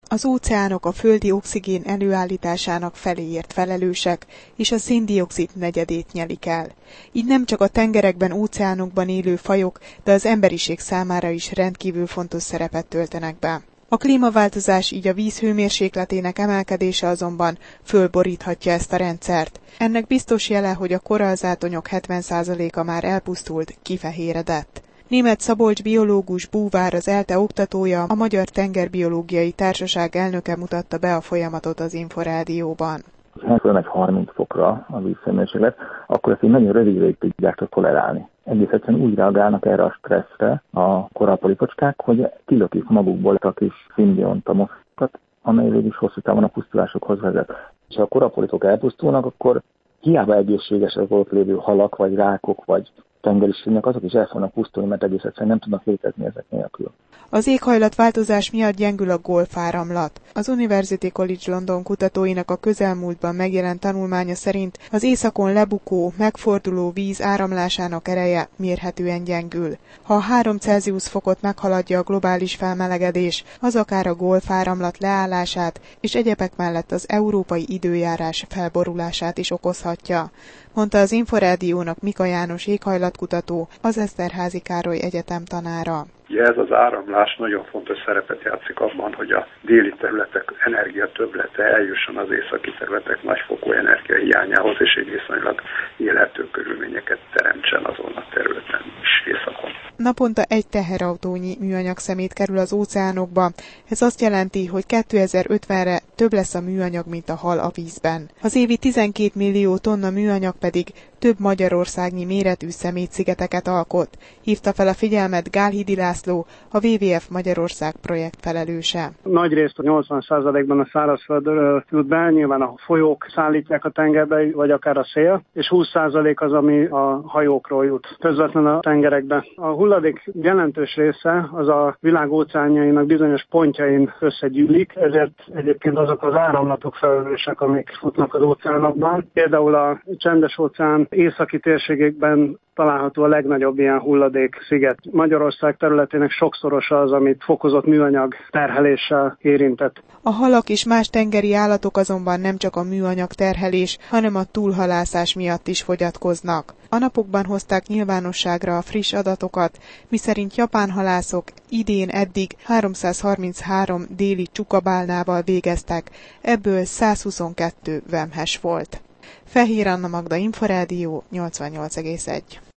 Az óceánok a földi oxigén előállításának feléért felelősek, és a szén-dioxid negyedét nyelik el. Így nem csak a tengerekben, óceánokban élő fajok, de az emberiség számára is rendkívül fontos szerepet töltenek be. A klímaváltozás, így a víz hőmérsékletének emelkedése azonban fölboríthatja ezt a rendszert. Ennek biztos jele, hogy a korallzátonyok 70%-a már elpusztult, kifehéredett. Németh Szabolcs biológus búvár, az ELTE oktatója, a Magyar Tengerbiológiai Társaság elnöke mutatta be a folyamatot az Inforádióban. Ha fölmegy 30 fokra a vízhőmérséklet, akkor ezt így nagyon rövid ideig tudják csak tolerálni. Egész egyszerűen úgy reagálnak erre a stresszre a korallpolipocskák, hogy kilökik magukból a kis szimbiontamokat, amely végül is hosszú távon a pusztulásokhoz vezet. És ha a korallpolipok elpusztulnak, akkor hiába egészségesek volt lévő halak, vagy rákok, vagy tengeri sírnyek, azok is el fognak pusztulni, mert egész egyszerűen nem tudnak létezni ezek nélkül. Az éghajlatváltozás miatt gyengül a golfáramlat. Az University College London kutatóinak a közelmúltban megjelent tanulmánya szerint az északon lebukó, megforduló víz áramlásának ereje mérhetően gyengül. Ha a 3 Celsius fokot meghaladja a globális felmelegedés, az akár a golfáramlat leállását és egyebek mellett az európai időjárás felborulását is okozhatja, mondta az Inforádiónak Mika János éghajlatkutató, az Eszterházy Károly Egyetem tanára. Ez az áramlás nagyon fontos szerepet játszik abban, hogy a déli területek energiatöbblete eljusson az északi területek nagyfokú energiahiányához, és egy viszonylag élhető körülményeket teremtsen azon a területen is északon. Naponta 1 teherautónyi műanyag szemét kerül az óceánokba. Ez azt jelenti, hogy 2050-re több lesz a műanyag, mint a hal a vízben. Az évi 12 millió tonna műanyag pedig több magyarországnyi méretű szemétszigeteket alkot, hívta fel a figyelmet Gálhidi László, a WWF Magyarország projekt felelőse. Nagyrészt 80%-ban a szárazföldről jut be, nyilván a folyók szállítják a tengerbe, vagy akár a szél, és 20% az, ami a hajókról jut közvetlenül a tengerekbe. A hulladék jelentős része az a világ óceánjainak bizonyos pontjain összegyűlik, ezért egyébként azok az áramlatok felelősek, amik futnak az óceánokban. Például a Csendes-óceán északi térségekben található a legnagyobb ilyen hulladéksziget. Magyarország területének sokszorosa az, amit fokozott műanyag terheléssel érintett. A halak és más tengeri állatok azonban nem csak a műanyag terhelés, hanem a túlhalászás miatt is fogyatkoznak. A napokban hozták nyilvánosságra a friss adatokat, miszerint japán halászok idén eddig 333 déli csukabálnával végeztek, ebből 122 vemhes volt. Fehér Anna Magda, Inforádió 88,1.